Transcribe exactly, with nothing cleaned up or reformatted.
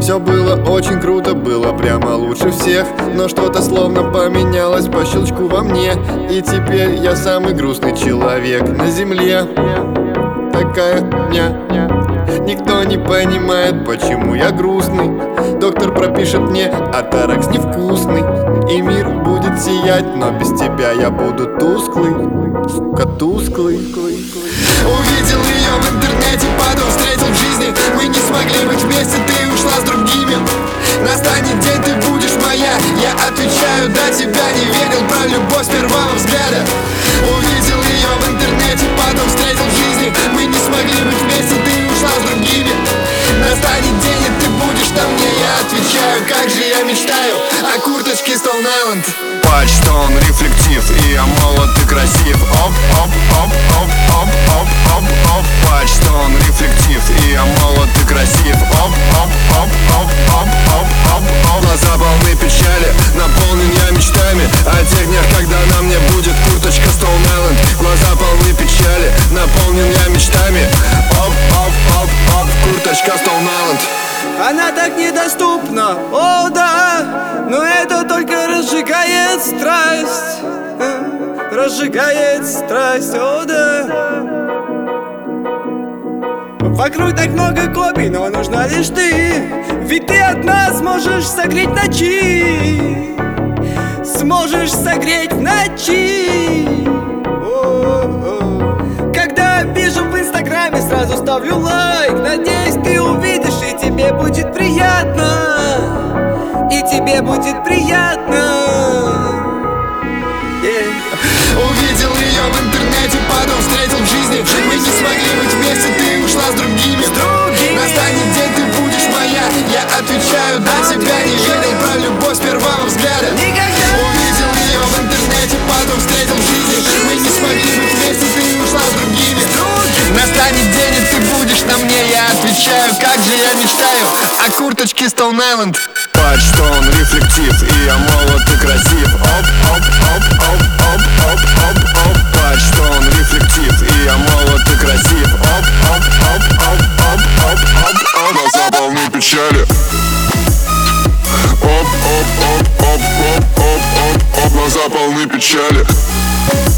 Все было очень круто, было прямо лучше всех. Но что-то словно поменялось по щелчку во мне. И теперь я самый грустный человек на земле. Такая дня. Никто не понимает, почему я грустный. Доктор пропишет мне атаракс невкусный. И мир будет сиять, но без тебя я буду тусклый. Сука, тусклый. Увидел ее в интернете, потом встретил в жизни. Мы не смогли быть вместе, ты ушла с другими. Настанет день, ты будешь моя. Я отвечаю, да, тебя не верил. Про любовь с первого взгляда. Увидел ее в интернете, потом встретил в жизни. Мы не смогли быть вместе, ты ушла с другими. Настанет день, и ты будешь на мне. Я отвечаю, как же я мечтаю о курточке Stone Island. Патч, что он рефлектив, и я молод и красив. Оп, оп, оп, оп, оп, оп, оп, оп. Патч, что он рефлектив, и я молод и красив. Оп, оп, оп, оп, оп, оп, оп, оп. Глаза полны печали, наполнен я мечтами о тех днях, когда на мне будет курточка Stone Island. Глаза полны печали, наполнен я мечтами. Оп, оп, оп, оп, курточка Stone Island. Она так недоступна, о да, но это только разжигает страсть, разжигает страсть, о да. Вокруг так много копий, но нужна лишь ты. Ведь ты одна сможешь согреть в ночи, сможешь согреть в ночи. О-о-о. Когда вижу в инстаграме, сразу ставлю лайк. Надеюсь, ты увидишь, и тебе будет приятно, и тебе будет приятно. Yeah. Увидел ее в интернете, потом встретил в жизни. Мы не смогли быть вместе, ты ушла с другими. Настанет день, ты будешь моя. Я отвечаю, да, тебя не верил. Про любовь с первого взгляда. Увидел ее в интернете, потом встретил в жизни. Мы не смогли быть вместе, ты ушла с другими. Настанет день, и ты будешь на мне. Я отвечаю, как же я мечтаю о курточке Stone Island. Патч, что он рефлектив, и я молод и красив. Оп, оп, оп, оп, оп, оп, оп, оп. Патч, что он рефлектив, и я молод и красив. Оп, оп, оп, оп, оп, оп, оп, оп. Глаза полны печали. Оп, оп, оп, оп, оп, оп, оп, оп. Глаза полны печали.